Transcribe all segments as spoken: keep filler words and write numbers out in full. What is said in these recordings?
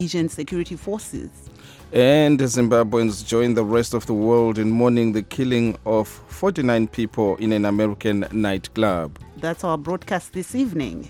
Asian security forces. And Zimbabweans join the rest of the world in mourning the killing of forty-nine people in an American nightclub. That's our broadcast this evening.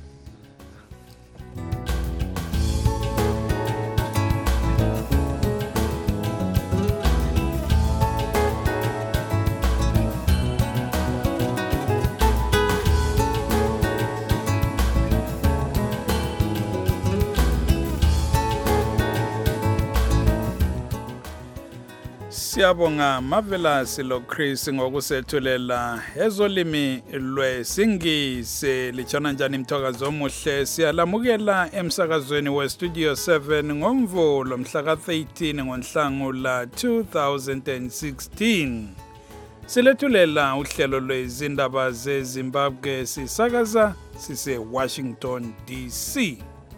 Siyabonga Marvelous lo Chris ngokusethulela ezolimi lwesingisi lichona njani mthokazo omuhle siyalamukela emsakazweni we Studio seven ngomvulo mhla ka thirteen ngoNhlangula two thousand sixteen. Silethulela uhlelo lwezindaba zeZimbabwe sisakaza sise Washington D C.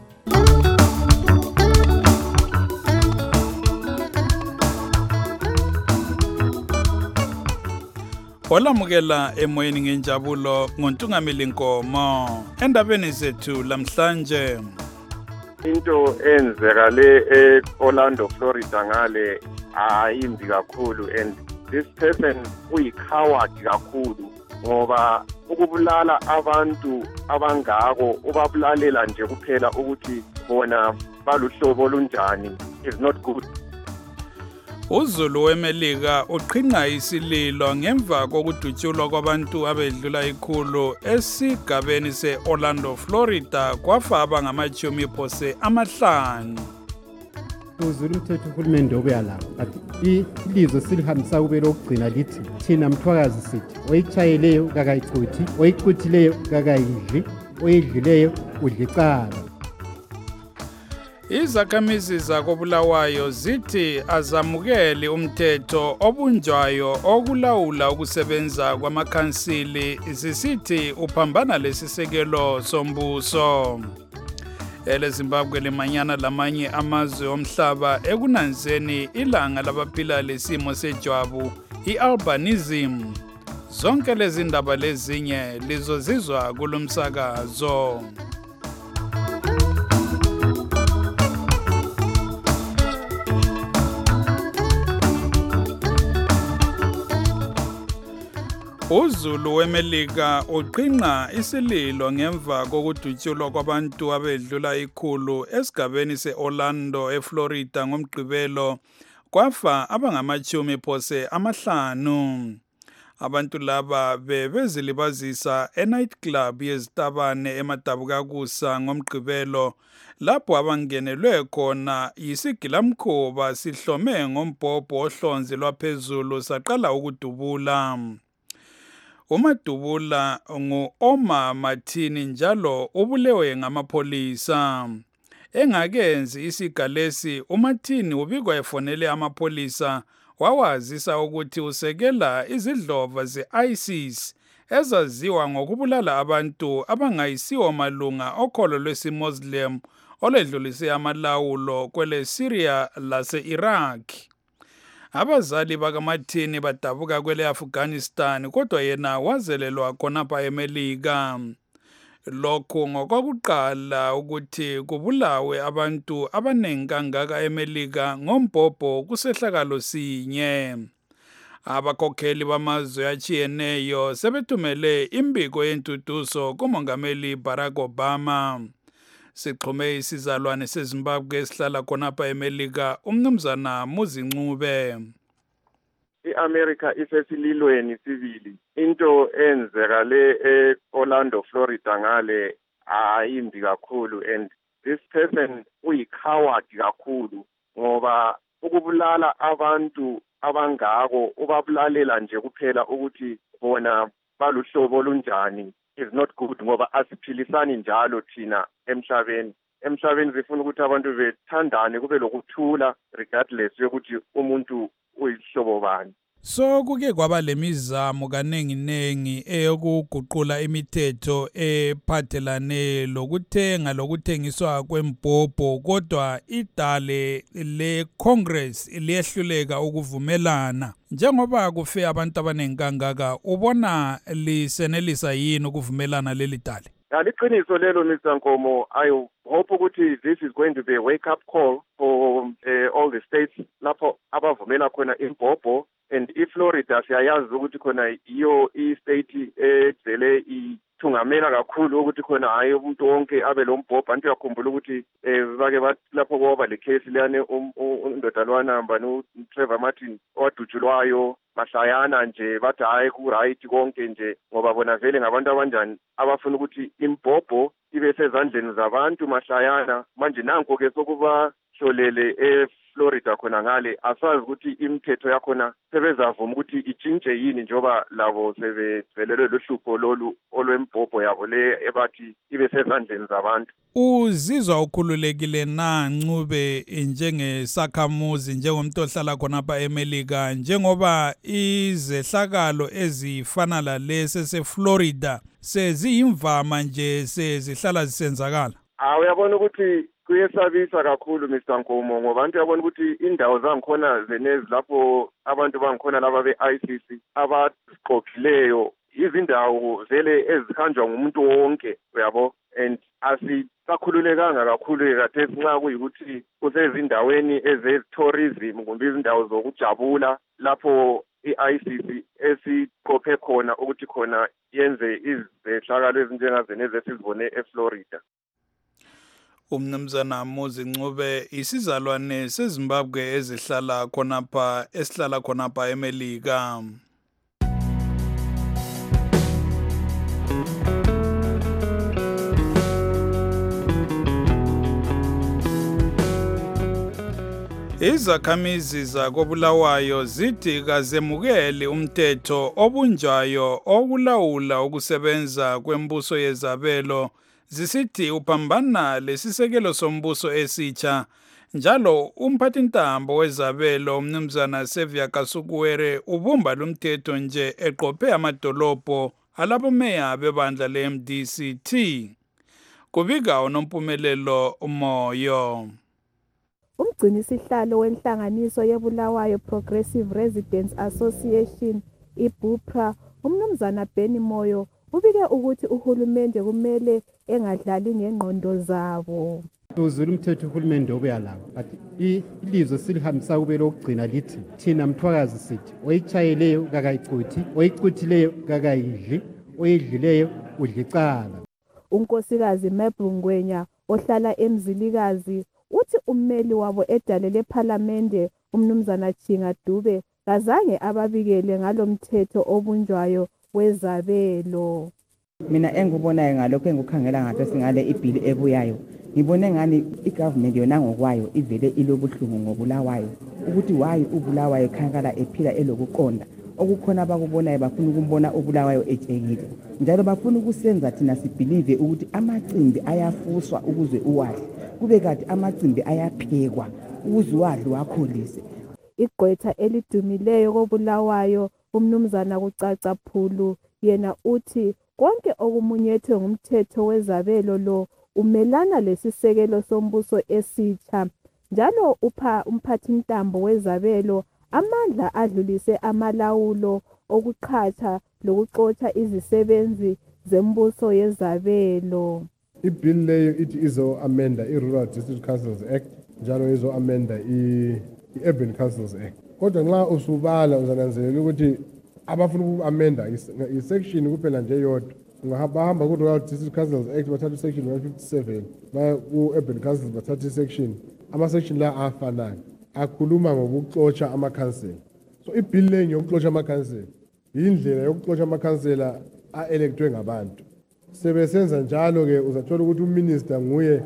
Olamukela emoyeni ngenjabulo ngontungameli Nkomo endabeni zethu lamhlanje. Into enzekale eOrlando Florida ngale ayimbi kakhulu and this person uyicoward kakhulu ngoba ukubulala abantu abangako ubabulalela nje kuphela ukuthi bona baluhlobo olunjani is not good. uZulu weMelika uqhinqa isililo ngemva kokudutshulwa kwabantu abedlula ikhulu esigabeni seOrlando Florida kwafa abangamachumi phose amahlanu. uZulu umthetho uhulumende obuya lapho kanti ilizwe silihambisa kube lokugcina lithi thina mthwakazi sithi oyichayeleyo kakayicuthi oyicuthileyo kakayidli oyidlileyo udla icala. Izakhamizi zakobulawayo zithi azamukeli umthetho obunjwayo okulawula ukusebenza kwamakhansili zisithi uphambana lesisekelo sombuso. Ele Zimbabwe lemanyana lamanye amazwe omhlaba ekunanzeni ilanga labaphila lesimo sejwabu ialbinism. Zonke lezi ndaba lezinye lizozizwa kulomsakazo. uZulu weMelika uqhinqa isililo ngemva kokudutshulwa kwabantu abedlula ikhulu esigabeni seOrlando eFlorida ngomgqibelo kwafa abangamachumi phose amahlanu. Abantu laba bebezilibazisa enightclub yezitabane eMadabukakusa ngomgqibelo lapho abangenelwe khona yisigilamkhuba sihlome ngombhobho ohlonzi lwaphezulu saqala ukudubula. uMadubula ngu-Oma Martini njalo ubulewe ngamapholisa. Engakenzi isigalesi uMartini ubikwa efonele amapholisa wawazisa ukuthi usekela izidlova ze-ISIS ezaziwa ngokubulala abantu abangayisiwo malunga okholo lwesiMuslim oledlulise amalawulo kwele Syria lase-Iraq. Abazali bakaMartini badabuka kwele Afghanistan kodwa yena wazelelwa khonapha eMelika. Lokho ngokwakuqala ukuthi kubulawe abantu abaningi kangaka eMelika ngombhobho kusehlakalo sinye. Abakhokheli bamazwe achiyeneyo sebethumele imbiko yentuduso kuMongameli Barack Obama. Sixhume isizalwane seZimbabwe esihlala khonapha eMelika umnumzana Muzincube. iAmerica isesililweni sibili. Into enzekale eOrlando Florida ngale ayimbi kakhulu and this person uyicoward kakhulu ngoba ukubulala abantu abangako ubabulalela nje kuphela ukuthi bona baluhlobo olunjani is not good ngoba asiphilisani njalo thina emhlabeni. Emhlabeni zifuna ukuthi abantu bethandane kube lokuthula regardless yokuthi umuntu uyihlobo bani. So kuke kwaba lemizamo kaningi nengi eyokuguqula imithetho ephathelane lokuthenga lokuthengiswa kwembhobho kodwa idale le Congress liyehluleka ukuvumelana. Njengoba kufe abantu abaningi kangaka ubona lisenelisa yini ukuvumelana leli dale? Liqiniso lelo Mister Nkomo. I hope ukuthi this is going to be a wake up call for uh, all the states lapho abavumela khona imbhobho, and iFlorida siyayazi ukuthi khona iyo i-state egcele ithungamela kakhulu ukuthi khona hayi umuntu wonke abe lo mbhobho. Antu yakhumbula ukuthi eh bake bathi lapho kwaba le case liyane undodalwana mbani uTrevor Martin wadutshulwayo mahlayana nje bathi hayi ku right konke nje ngoba bona vele ngabantu abanjani abafuna ukuthi imbhobho ibe sezandleni zabantu mahlayana. Manje nanko ke sokuba hlolele eFlorida khona ngale asazi ukuthi imithetho yakhona sebezavuma ukuthi itshintshe yini njoba labo sebevelelwe lohlupho lolu olwembhobho yabo le ebathi ibe sezandleni zabantu. Uzizwa ukhululekile na Ncube njengesakhamuzi njengomuntu ohlala khona apha eMelika njengoba izehlakalo ezifana lalesi seFlorida seziyimvama nje sezihlala zisenzakala? Ah uyabona ukuthi kuyesabisa kakhulu Mister Nkomo ngoba abantu yabona ukuthi indawo zangikhona zenezi lapho abantu bangikhona laba be-I C C abaqophileyo izindawo vele ezihanjwa ngumuntu wonke uyabo, and asisakhululekanga kakhulu khathesi nxa kuyikuthi kusezindaweni eze-tourism kumbe izindawo zokujabula lapho i-I C C esiqophe khona ukuthi khona yenze izehlakalo ezinjengazenezi esizibone eFlorida. Umnumzana Muzi Ncube isizalwane seZimbabwe ezihlala khonapha esihlala khonapha eMelika. Izakhamizi zakobulawayo zithi kazemukele umthetho obunjayo okulawula ukusebenza kwembuso yezabelo, zisithi uphambana lesisekelo sombuso esitsha. Njalo umphathintambo wezabelo umnumzana Sevia Kasukuwere ubumba lumthetho nje eqophe amadolobho alabo meya bebandla le-M D C T. Kubika unompumelelo umoyo. Umgcini sihlalo wenhlanganiso yebulawayo Progressive Residents Association iBupra umnumzana Benny Moyo ubike ukuthi uhulumende kumele engadlali ngengqondo zabo. Uzulu umthetho uhulumende obuyalawo but ilizwe silihambisa kube lokugcina lithi thina mthwakazi sithi oyichayeleyo kakayicuthi oyichuthileyo kakayidli oyidlileyo udlicala. Unkosikazi Mabhungwenya ohlala eMzilikazi uthi ummeli wabo edalele parliamente umnumzana Chinga Dube kazange ababikele ngalomthetho obunjwayo wezabelo. Mina engikubonayo ngalokho engikukhangela ngathi singale ibhili ebuyayo ngibone ngani igovernment yona ngokwayo ivele ilobuhlungu ngobulawayo ukuthi why ubulawayo khankala ephila elokuqonda okukhona abakubonayo bafuna ukumbona ubulawayo etshekile njalo bafuna ukusenza thina sibelieve ukuthi amacimbi ayafuswa ukuze uwadle kube kade amacimbi ayaphekwa ukuze uwadle wakholise. Igqwetha elidumileyo kobulawayo umnumzana Kucaca Phulu yena uthi konke okumunyethwe ngumthetho wezabelo lo umelana lesisekelo sombuso esitsha njalo upha umphathintambo wezabelo amandla adlulise amalawulo okuqhatha lokuxotsha izisebenzi zembuso yezabelo. Ibill leyo ithi izo amenda i-Rural District Councils Act njalo izo amenda i-Urban Councils Act. Kodwa nxa usubala uzananzelela ukuthi abafuna uku-amenda i-section kuphela nje yodwa. Ungahamba ku-Rural District Councils Act bathatha i-section one fifty-seven, baya ku-Urban Councils bathatha i-section. Ama-section la afanayo akhuluma ngokuxotsha amakhansela. So ibill leyo yokuxotsha amakhansela yindlela yokuxotsha amakhansela a-electwe ngabantu. Sebesenza njalo ke uzathola ukuthi uminister nguye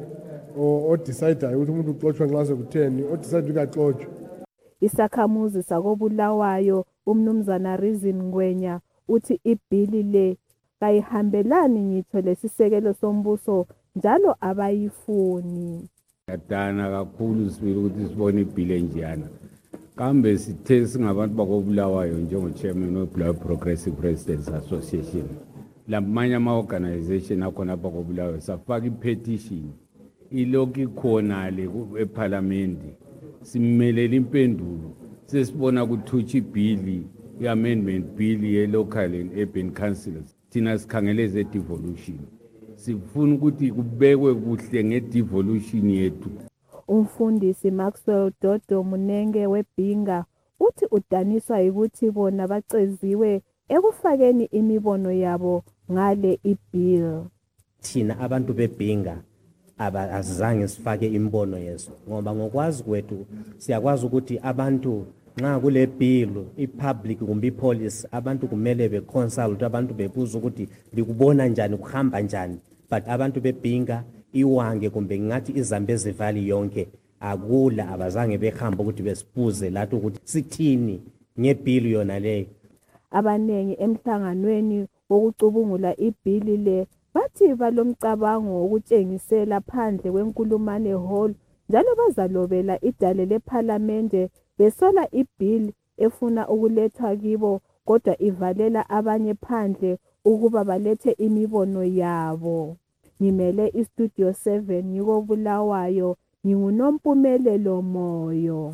odecidayo ukuthi umuntu uxotsha nxa sekutheni odecide ukuxotsha. Isakhamuzi sakobulawayo umnumzana Reason Ngwenya uthi ibhili le kayihambelani ngitsho lesisekelo sombuso njalo abayifuni. Yadana kakhulu sibili ukuthi sibone ibhili enjeyana kambe sithe singabantu bakobulawayo njengo-chairman webulawayo Progressive Residents Association lamanye ama-organization akhona apha kobulawayo safaka i-petition ilokhu ikhona le ephalamende simelela impendulo sesibona kuthutsha ibhili i-amendment bill ye-local and urban councils thina sikhangele ze-devolution sifuna ukuthi kubekwe kuhle ngedevolution yethu. Umfundisi Maxwell Dodo Munenge weBhinga uthi udaniswa ukuthi bona baceziwe ekufakeni imibono yabo ngale ibill. Thina abantu beBhinga abazange sifake imbono yeso ngoba ngokwazi kwethu siyakwazi ukuthi abantu nxa kule bill ipublic kumbe ipolice abantu kumele beconsult abantu bebuza ukuthi likubona njani kuhamba njani, but abantu beBhinga iwange kumbe ngathi iZambezi Valley yonke akula abazange behamba ukuthi besibuze lathi ukuthi sithini ngebill yona leyo. Abanengi emhlanganweni wokucubungula ibill le bathi balomcabango wokutshengisela phandle kwenkulumane hall njalo bazalobela idale leParliamente besola ibill efuna ukulethwa kibo kodwa ivalela abanye phandle ukuba balethe imibono yabo. Ngimele iStudio seven ngiko Bulawayo, nginguNompumelelo Moyo.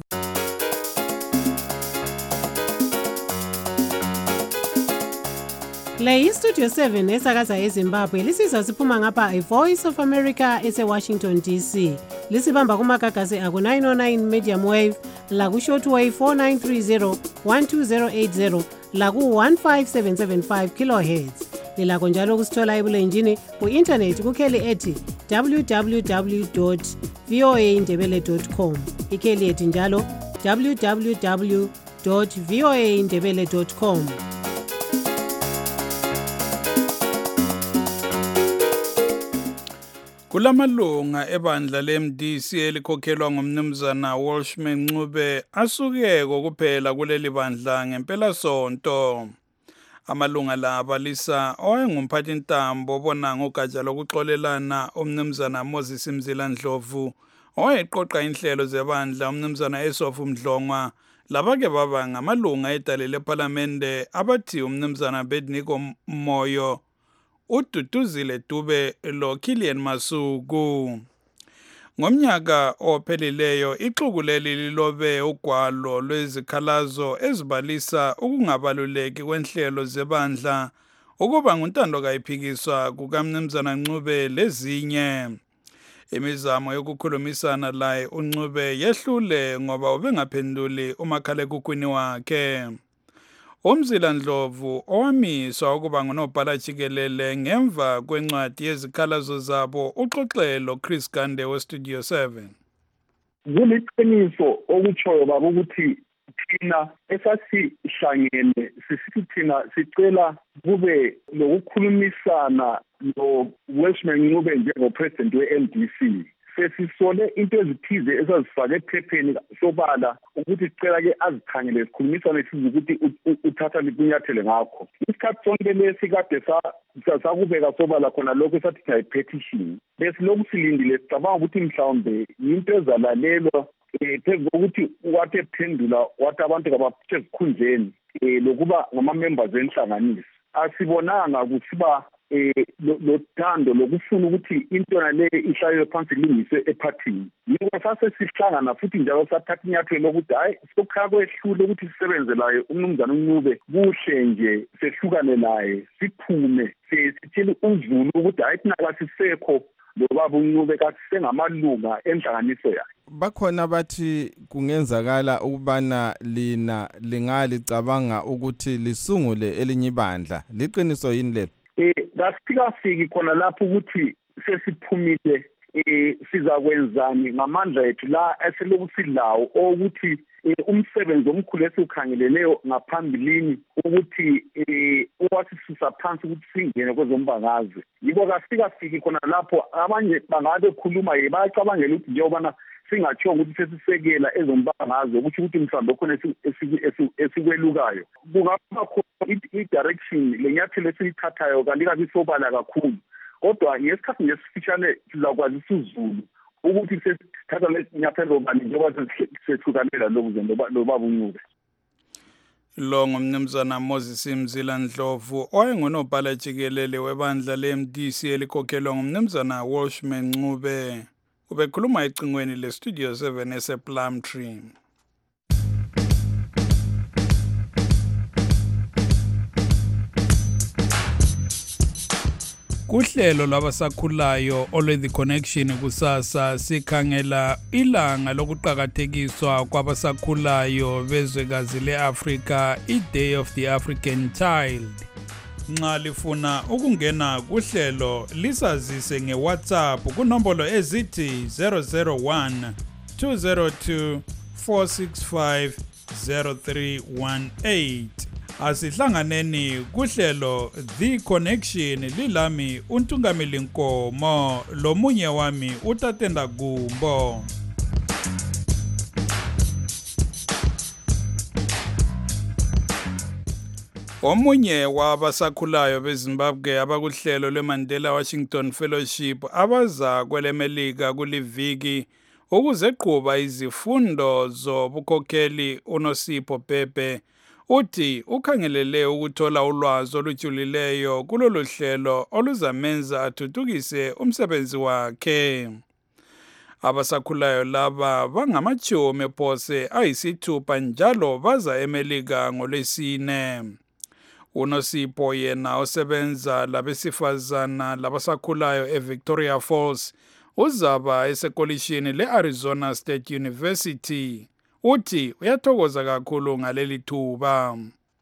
Le iStudio seven esakaza eZimbabwe lisiza siphuma ngapha iVoice of America eseWashington D C. Lisibamba kumagagasi aku nine oh nine medium wave, la ku shortwave four nine three zero one two zero eight zero, la ku one five seven seven five kilohertz. Lilakho njalo kusithola ebulenjini ku-internet kukheli ethi w w w dot v o a ndebele dot com, ikheli ethi njalo w w w dot v o a ndebele dot com. Kulamalunga ebandla le-M D C elikhokhelwa ngumnumzana Walshman Ncube asuke kokuphela kuleli bandla ngempela sonto. Amalunga la abalisa owayengumphathintambo obona ngogatsha lokuxolelana umnumzana Moses Mzila Ndlovu owayeqoqa inhlelo zebandla umnumzana Esofu Mdlongwa labake baba ngamalunga edale leParliamente abathi umnumzana Bedniko Moyo, uDuduzile Dube lo Kilian Masuku. Ngomnyaka ophelileyo ixuku leli lilobe ugwalo lwezikhalazo ezibalisa ukungabaluleki kwenhlelo zebandla ukuba nguntando kayiphikiswa kukamnumzana Ncube lezinye. Imizamo yokukhulumisana laye uNcube yehlule ngoba ubengaphenduli umakhalekhukhwini wakhe. Umzila Ndlovu owamiswa ukuba ngunobhala jikelele ngemva kwencwadi yezikhalazo zabo uxoxelo Chris Gande weStudio seven. Kuliqiniso okutshoyo baba ukuthi thina esasihlangene sisithi thina sicela kube lokukhulumisana lo Walshman Ncube njengopresident we-M D C. Sesisole into ezithize esazifake ephepheni sobala ukuthi sicela ke azikhangele sikhulumisane size ukuthi uthatha lipunyathele ngakho. Isikhathi sonke lesikade sakubeka sobala khona lokho esathi yi-petition. Besilokhu silindile sicabanga ukuthi mhlawumbe yinto ezalalelwa phezu kokuthi wathi ephendula wathi abantu kabaphethe ezikhundleni lokuba ngama-members enhlanganiso. Asibonanga kusiba eh lo thando lokufuna ukuthi into nale ihlalele phansi ilungiswe ephathini. Yiko sase sihlangana futhi njalo sathatha inyathelo lokuthi hayi sokukhaya kwehlule ukuthi sisebenze laye umnumzana uNcube kuhle nje sehlukane naye siphume sithile uzulu ukuthi hayi thina kasisekho lo baba uNcube kasengamalunga enhlanganiso yakhe. Bakhona bathi kungenzakala ukubana lina lingalicabanga ukuthi lisungule elinye ibandla. Liqiniso yini lelo? Eh kasifika fiki khona lapho ukuthi sesiphumile eh sizakwenzani ngamandla ethu la eselokusilawo ukuthi umsebenzi omkhulu esiukhangeleleyo ngaphambilini ukuthi eh owasisusa phansi ukuthi singene kwezombangazwe. Yiko kasifika fiki khona lapho abanye bangabe khuluma yebacabangela ukuthi njengoba singatsho ukuthi sesisekela ezombangazwe ukuthi ukuthi mhlambe khona esikwelukayo kungaba khona i-direction lenyathelo esiyithathayo kalikabi sobala kakhulu kodwa ngesikhathi ngesifishane sizakwazisa uzulu ukuthi sesithatha lenyathelo bani njengoba sesihlukanela lokuze lo baba uNcube. Lo ngumnumzana Moses Mzila Ndlovu oyengunobhala jikelele webandla le-M D C elikhokhelwa ngumnumzana Walshman Ncube. Ubekhuluma ecingweni leStudio seven esePlumtree. Kuhlelo lwabasakhulayo olwe The Connection kusasa sikhangela ilanga lokuqhakathekiswa kwabasakhulayo bezwekazi leAfrika, i-Day of the African Child. Nxa lifuna ukungena kuhlelo lisazise ngeWhatsApp kunombolo ezithi zero zero one two zero two four six five zero three one eight. Asihlanganeni kuhlelo The Connection lilami uNtungamili Nkomo lomunye wami uTatenda Gumbo. Omunye wabasakhulayo beZimbabwe abakuhlelo lweMandela Washington Fellowship abaza kwelemelika kuliviki ukuze qhuba izifundo zobukhokheli uNosipho Pepe uthi ukhangelele ukuthola ulwazi olujulileyo kulolu hlelo oluzamenza athuthukise umsebenzi wakhe. Abasakhulayo laba bangamachomi phose ayisithupha njalo baza eMelika ngolwesine. uNosipho yena osebenza labesifazana labasakhulayo eVictoria Falls uzaba esekolishini leArizona State University. Uthi uyathokoza kakhulu ngaleli thuba.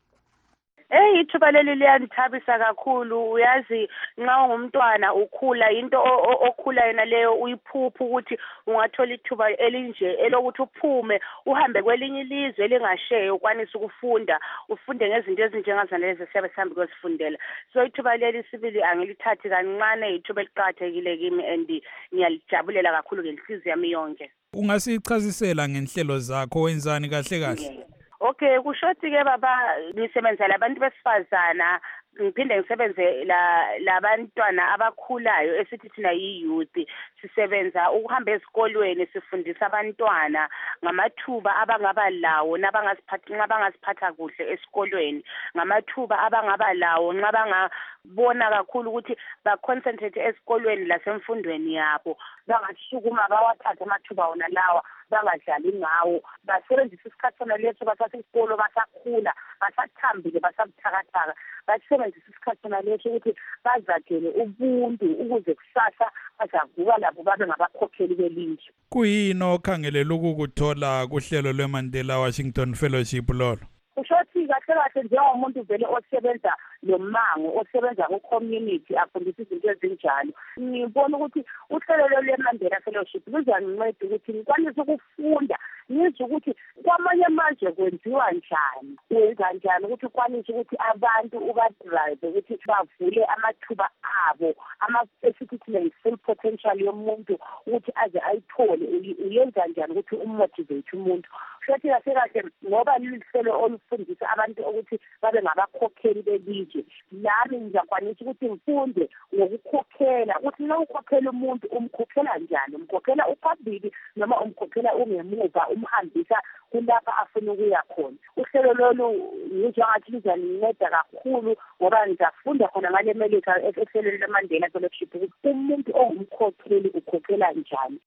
Eh ithuba leli liyandithabisa kakhulu. Uyazi nxa ungumntwana ukhula into okhula yena leyo uyiphupha ukuthi ungathola ithuba elinje elokuthi uphume uhambe kwelinye ilizwe elingasheya ukwanisa ukufunda ufunde ngezinto ezinjengazalezi siyabe sihambe kwesifundela. So ithuba leli sibili angilithathi kancane ithuba eliqhakathekile kimi and ngiyalijabulela kakhulu ngenhliziyo yami yonke. Ungasichazisela ngenhlelo zakho wenzani kahle kahle? Okay, kushothi ke baba ngisebenza labantu besifazana ngiphinde ngisebenze la labantwana abakhulayo esithi thina yi-youth. Sisebenza ukuhamba ezikolweni sifundisa abantwana ngamathuba abangaba lawo nabangaziphatha nabangaziphatha kuhle esikolweni, ngamathuba abangaba lawo nxa bangabona kakhulu ukuthi ba concentrate esikolweni lasemfundweni yabo, bangasukuma bawathathe amathuba wona lawa bangadlali ngawo, basebenzisa isikhathi sona leso basasesikolo basakhula basathambile basabuthakathaka, basebenzisa isikhathi sona leso ukuthi bazakhele ubuntu ukuze kusasa bazavuka labo babe ngabakhokheli belizwe. Kuyini okhangelela ukukuthola kuhlelo lweMandela Washington Fellowship lolo? Ushothi kahle kahle njengomuntu vele osebenza lomango osebenza ku-community afundisa izinto ezinjalo, ngibona ukuthi uhlelo lweMandela Fellowship luzanginceda ukuthi ngikwanise ukufunda ngizwe ukuthi kwamanye amazwe kwenziwa njani, wenza njani ukuthi ukwanise ukuthi abantu ubadrive ukuthi bavule amathuba abo ama-esithi thina yi-full potential yomuntu ukuthi aze ayithole, uyenza njani ukuthi umotivate umuntu. Futhi kahle kahle ngoba lihlelo olufundisa abantu ukuthi babe ngabakhokheli belizwe, nami ngizakwanisa ukuthi ngifunde ngokukhokhela ukuthi nxa ukhokhela umuntu umkhokhela njani, umkhokhela uphambili noma umkhokhela ungemuva umhambisa kulapha afuna ukuya khona. Uhlelo lolu ngizwa ngathi luzaninceda kakhulu ngoba ngizafunda khona ngale Melika ehlelweni leMandela Fellowship ukuthi umuntu ongumkhokheli ukhokhela njani.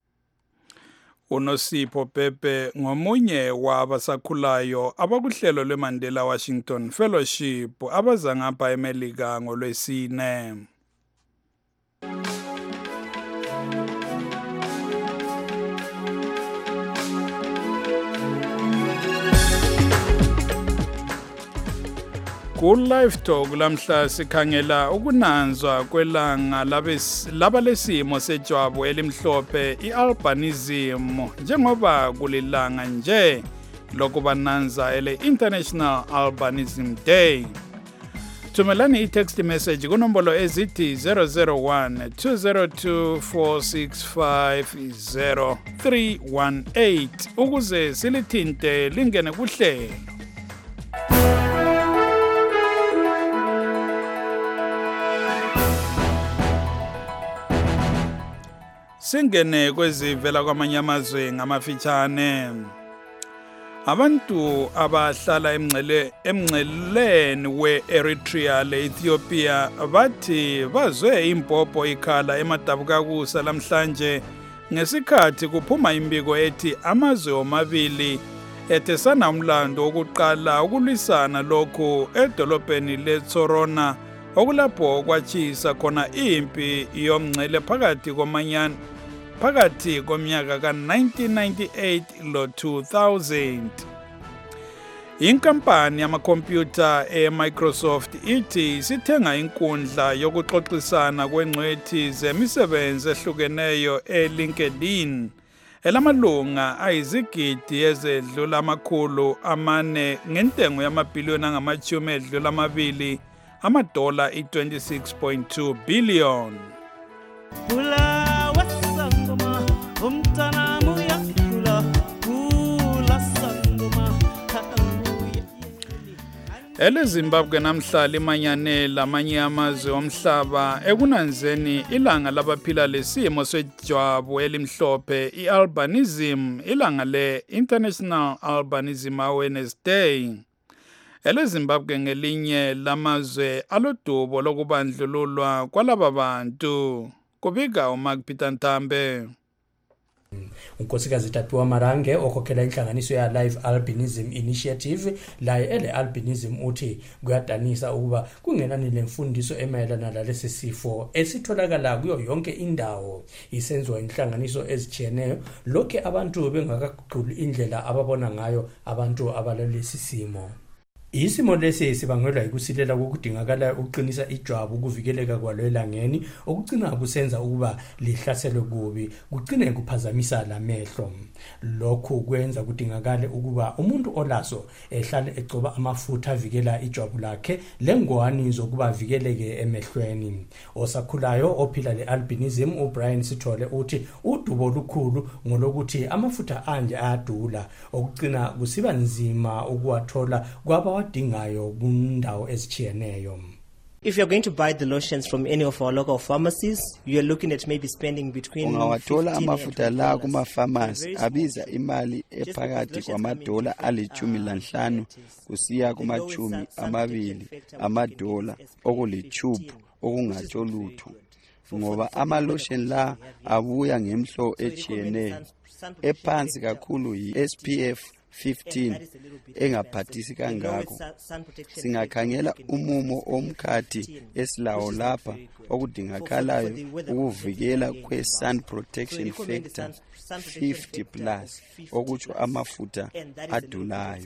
uNosipho Pepe ngomunye wabasakhulayo abakuhlelo lweMandela Washington Fellowship abaza ngapha eMelika ngolwesine. Ku-Live Talk lamhla sikhangela ukunanzwa kwelanga labalesimo sejwabu elimhlophe i-albinism njengoba kulilanga nje lokubananza ele-International Albinism Day. Thumelani i-text message kunombolo ezithi zero zero one two zero two four six five zero three one eight ukuze silithinte lingene kuhlelo. Singene kwezivela kwamanye amazwe ngamafitshane. Abantu abahlala emngcele emngceleni we-Eritrea le-Ethiopia bathi bazwe impopo ikhala emadabukakusa lamhlanje ngesikhathi kuphuma imbiko ethi amazwe omabili ethesana umlando wokuqala ukulwisana lokhu edolobheni leTsorona okulapho kwatshisa khona impi yomngcele phakathi komanyana phakathi komnyaka ka nineteen ninety-eight lo two thousand. Inkampani yamakhompyutha eMicrosoft ithi sithenga inkundla yokuxoxisana kwengcwethi zemisebenzi ehlukeneyo eLinkedIn elamalunga ayizigidi ezedlula amakhulu amane ngentengo yamabhiliyoni angamachumi edlula amabili amadola i-twenty-six point two billion. Ele Zimbabwe namhlanje imanyane lamanye amazwe omhlaba ekunanzeni ilanga labaphila lesimo sejwabu elimhlophe i-albinism, ilanga le-International Albinism Awareness Day. Ele Zimbabwe ngelinye lamazwe alodubo lokubandlululwa kwalaba bantu. Kubika uMark Peter Ntambe. unkosikazi Tapiwa Marange okhokhela inhlanganiso ya Live Albinism Initiative laye ele albinism uthi kuyadanisa ukuba kungenani lemfundiso emayelana lalesi sifo esitholakala kuyo yonke indawo isenziwa inhlanganiso ezijiyeneyo lokho abantu bengakaqhuli indlela ababona ngayo abantu abalalesi simo. Isimo lesi sibangelwa yikusilela kokudingakala ukuqinisa ijwabu ukuvikeleka kwalo elangeni okugcina kusenza ukuba lihlaselwe kubi kugcine kuphazamisa lamehlo. Lokho kwenza kudingakala ukuba umuntu olaso ehlale egcoba amafutha avikela ijwabu lakhe lengwani zokuba vikeleke emehlweni. Osakhulayo ophila le-albinism uBrian Sithole uthi udubo olukhulu ngolokuthi amafutha anje ayadula okugcina kusiba nzima ukuwathola kwaba dingayo kundawo ezijiyeneyo. If you're going to buy the lotions from any of our local pharmacies, you're looking at maybe spending between ungawathola amafuta la kuma pharmacy abiza imali ephakathi kwamadola alithumi lanhlanu kusiya kumachumi amabili amadola okulitube okungatsho lutho ngoba ama lotion la abuya ngemhlo ejiyeneyo ephansi kakhulu yi S P F fifteen engaphathisi kangako. Singakhangela umumo omkhathi esilawo lapha okudingakalayo ukuvikela kwe sun protection factor fifty plus okutsho amafuta adulayo.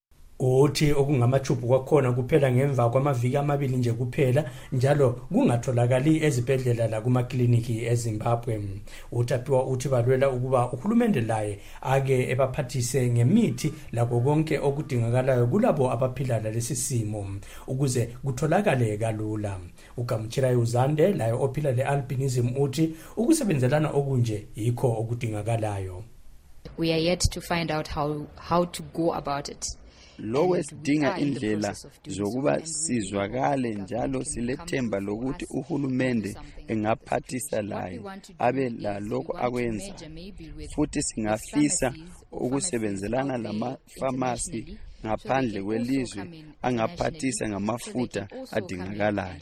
Uthi okungamachubu kwakhona kuphela ngemva kwamaviki amabili nje kuphela njalo kungatholakali ezibhedlela la kuma kliniki eZimbabwe. Utapiwa uthi balwela ukuba uhulumende laye ake ebaphathise ngemithi lakho konke okudingakalayo kulabo abaphila lalesi simo ukuze kutholakale kalula. Ukamchira uzande laye ophila le-albinism uthi ukusebenzelana okunje yikho okudingakalayo. We are yet to find out how how to go about it. Lowe sidinga indlela zokuba sizwakale njalo silethemba lokuthi uhulumende engaphathisa laye abe la lokho akwenza. Futhi singafisa ukusebenzelana lama pharmacy ngaphandle kwelizwe angaphathisa ngamafuta adingakalayo.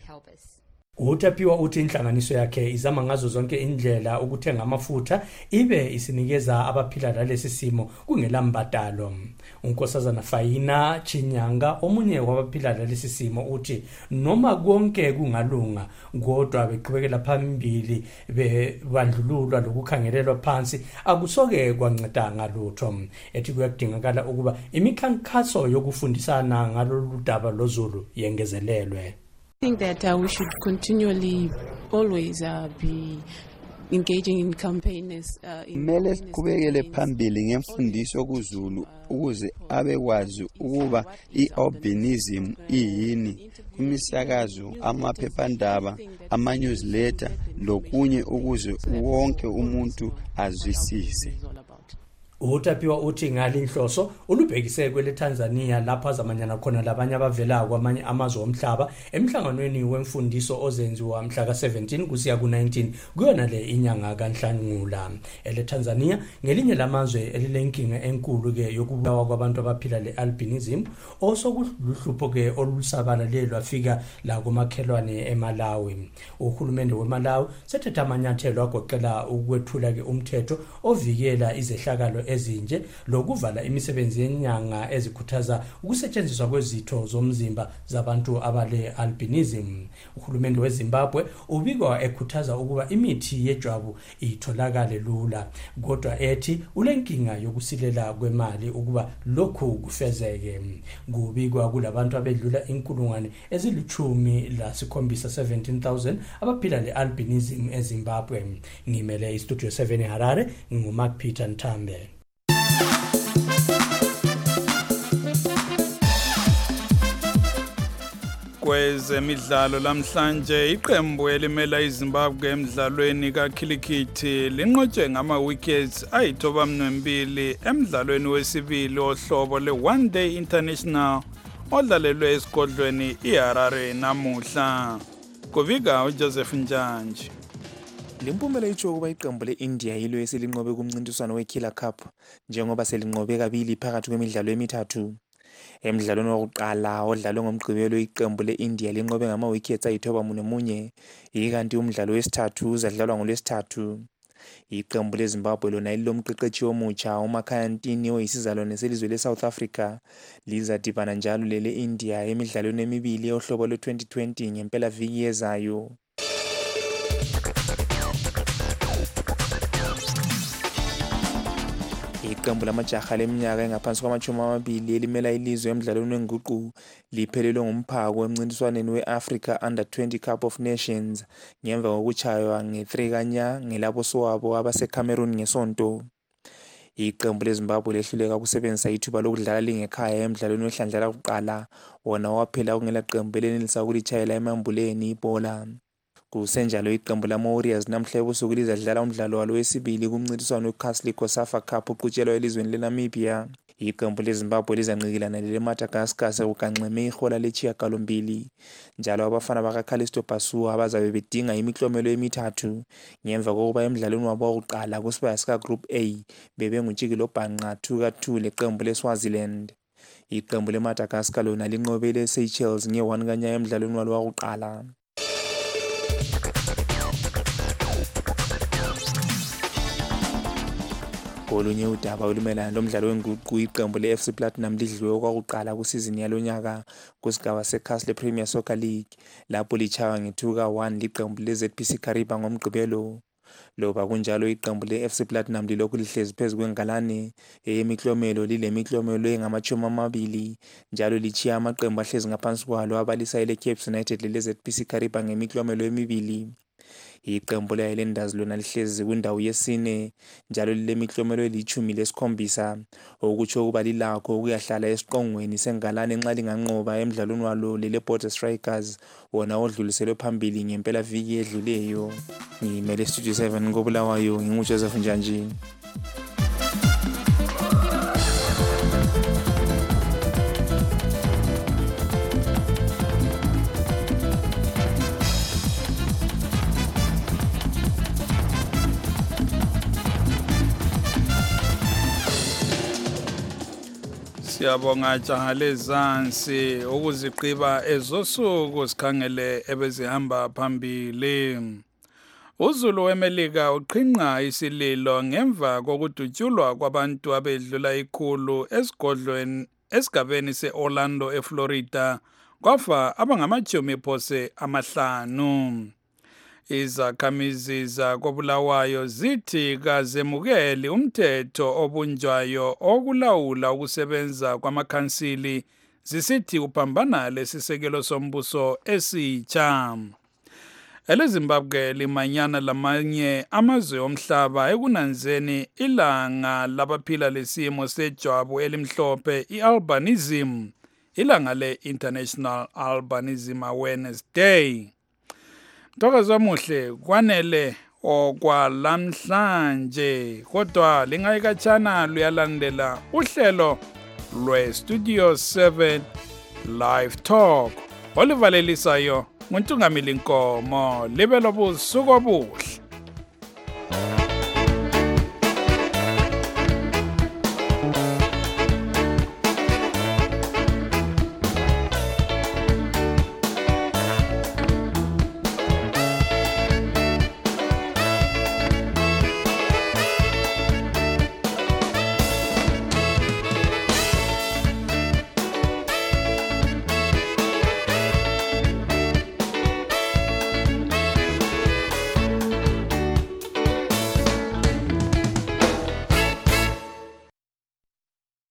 Utapiwa uthi inhlanganiso yakhe izama ngazo zonke indlela ukuthenga amafutha ibe isinikeza abaphila lalesi simo kungela mbadalo. Unkosazana Faina Chinyanga omunye wabaphila lalesi simo uthi noma konke kungalunga kodwa beqhubekela phambili bebandlululwa lokukhangelelwa phansi akusoke kwanceda ngalutho. Ethi kuyadingakala ukuba imikhankaso yokufundisana ngalolu daba lozulu yengezelelwe. I think that uh, we should continually always uh, be engaging in campaigns. Mele siqhubekele phambili ngemfundiso kuzulu ukuze abekwazi ukuba i-albinism iyini kumisakazo amaphephandaba ama-newsletter lokunye ukuze wonke umuntu azwisise. Utapiwa uthi ngalinhloso ulubhekise kwele Tanzania lapha azamanyana khona labanye abavela kwamanye amazwe omhlaba emhlanganweni wemfundiso ozenziwa mhla ka seventeen kusiya ku nineteen kuyona le inyanga kaNhlangula. Ele Tanzania ngelinye lamazwe elilenkinga enkulu ke yokubulawa kwabantu abaphila le-albinism osokuluhlupho ke olusabala lelwa fika la kumakhelwane eMalawi. Uhulumende weMalawi sethetha amanyathelo agoqela ukwethula ke umthetho ovikela izehlakalo ezinje lokuvala imisebenzi yenyanga ezikhuthaza ukusetshenziswa kwezitho zomzimba zabantu abale albinism. Uhulumende weZimbabwe ubikwa ekhuthaza ukuba imithi yejwabu itholakale lula, kodwa ethi ulenkinga yokusilela kwemali ukuba lokhu kufezeke. Kubikwa kulabantu abedlula inkulungwane ezilithumi lasikhombisa seventeen thousand abaphila le albinism eZimbabwe. Ngimele iStudio seven eHarare, nguMark Peter Ntambe. Kwezemidlalo lamhlanje iqembu elimela iZimbabwe emidlalweni kakhilikithi linqotshe ngama wickets ayithoba mnembili emidlalweni wesibili ohlobo le one day international odlalelwe esigodlweni iHarare namuhla. Kuvika uJoseph Njanji. Limpumela itsho ukuba iqembu le-India yilo esilinqobe kumncintiswano we-Killer Cup njengoba selinqobe kabili phakathi kwemidlalo emithathu. Emidlalweni wokuqala odlalwe ngomgqibelo iqembu le-India linqobe ngama-wickets ayithoba munemunye, ikanti umdlalo wesithathu uzadlalwa ngolwesithathu. Iqembu leZimbabwe lona lilomqeqeshi omutsha uMakhaya Ntini oyisizalwane selizwe le-South Africa lizadibana njalo lele-India emidlalweni emibili yohlobo lwe-twenty twenty ngempelaviki ezayo. Iqembu lamajaha leminyaka engaphansi kwamashumi amabili elimela ilizwe emidlalweni wenguqu liphelelwe ngumphako emncintiswaneni we-Africa Under twenty Cup of Nations ngemva kokuchaywa nge-three kanya ngelabosowabo abaseCameroon ngesonto. Iqembu leZimbabwe lehluleka ukusebenzisa ithuba lokudlala lingekhaya emidlalweni wehlandla lokuqala wona waphela kungela qembu elenelisa ukulitshayela emambuleni ibhola. Kusenjalo iqembu lama-Warriors namhla ebusuku lizadlala umdlalo walo wesibili kumncintiswano weCastle COSAFA Cup uqhutshelwa elizweni leNamibia. Iqembu leZimbabwe lizancikilana leleMadagascar sekuganxeme ihola lesishiyagalombili. Njalo abafana bakaCallisto Pasua abazabe bedinga imiklomelo emithathu ngemva kokuba emidlalweni wabo wokuqala kusibaya sika-Group A bebenguTshikilo Bhanqa two ka two leqembu leSwaziland. Iqembu leMadagascar lona linqobele Seychelles nge-one kanya emidlalweni walo wokuqala. Kolunye udaba olumelana lomdlalo wenguqu iqembu le-F C Platinum lidliwe okwakuqala kusizini yalonyaka kusigaba seCastle Premier Soccer League lapho lichaywa nge-two ka one liqembu le-Z P C Kariba ngomgqibelo. Loba kunjalo iqembu le-F C Platinum lilokhu lihlezi phezu kwengalane eyemiklomelo lilemiklomelo engamashumi amabili njalo lichiya amaqembu ahlezi ngaphansi kwalo abalisa ile-Cape United lele-Z P C Kariba ngemiklomelo emibili. Iqembu le-Highlanders lona lihlezi kwindawo yesine njalo lilemiklomelo elithumi lesikhombisa okutsho ukuba lilakho ukuyahlala esiqongweni sengalane nxa linganqoba emidlalweni walo lele-Border Strikers wona odluliselwe phambili ngempelaviki edluleyo. Ngimele Studio seven koBulawayo nginguJoseph Njanji. Siyabonga jaha lezansi ukuziqiba ezosuku sikhangele ebezihamba phambili. uZulu weMelika uqhinqa isililo ngemva kokudutshulwa kwabantu abedlula ikhulu esigodlweni esigabeni se-Orlando eFlorida kwafa abangamajumi phose amahlanu. Izakhamizi zakoBulawayo zithi kazemukeli umthetho obunjwayo okulawula ukusebenza kwamakhansili zisithi uphambana lesisekelo sombuso esitsha. EleZimbabwe limanyana lamanye amazwe omhlaba ekunanzeni ilanga labaphila lesimo sejwabu elimhlophe i-albinism, ilanga le-International Albinism Awareness Day. Ntokozo muhle kwanele okwalamhlanje kodwa lingayikatshana luyalandela uhlelo lwe-Studio seven Live Talk olivalelisayo nguNtungamili Nkomo libe lobusuku obuhle.